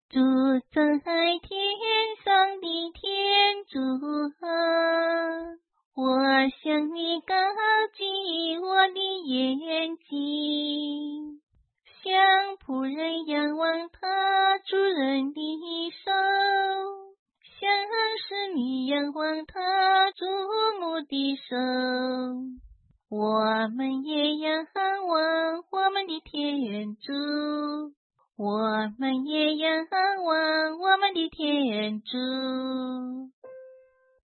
住在天上的天主啊，我向你高举我的眼睛，像仆人仰望他主人的手，像使女仰望他主母的手。我们也仰望我们的天主，我们也仰望我们的天主。